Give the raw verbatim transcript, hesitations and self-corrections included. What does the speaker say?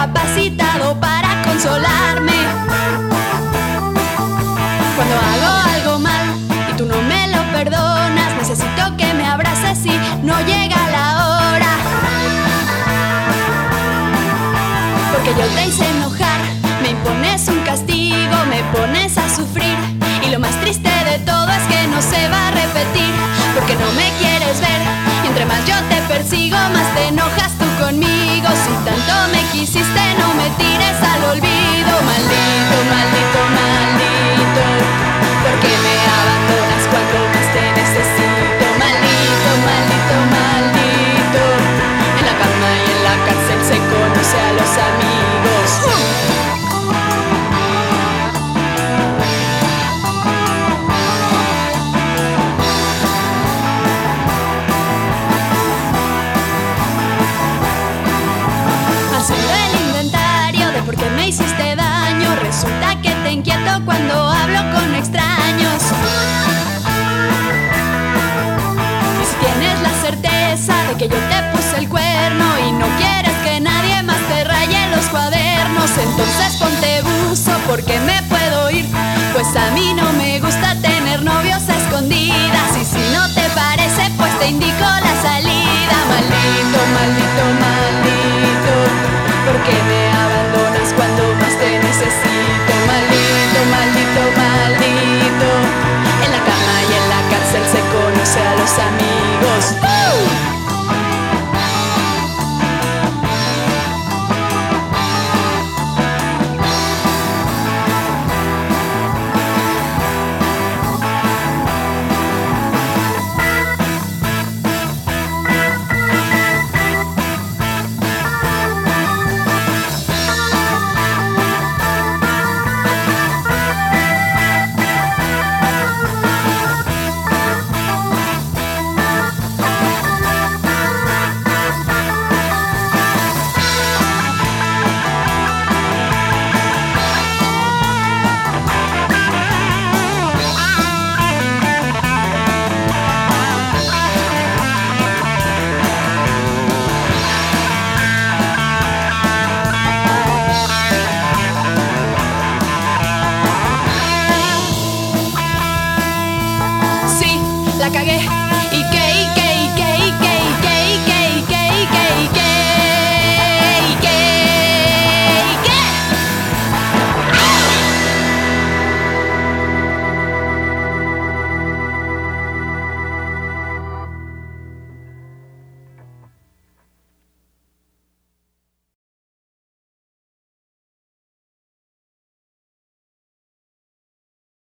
capacitado para consolarme. Cuando hago algo mal y tú no me lo perdonas, necesito que me abraces y no llega la hora. Porque yo te hice enojar, me impones un castigo, me pones a sufrir. Y lo más triste de todo es que no se va a repetir, porque no me quieres ver. Y entre más yo te persigo, más te enojas tú conmigo. Si tanto me quisiste, no me tires al olvido. Maldito, maldito, maldito, porque me abandonas cuando más te necesito. Maldito, maldito, maldito, en la cama y en la cárcel se conoce a los amigos. ¡Uh! Porque me hiciste daño, resulta que te inquieto cuando hablo con extraños. Y si tienes la certeza de que yo te puse el cuerno y no quieres que nadie más te raye los cuadernos, entonces ponte buzo porque me puedo ir, pues a mí no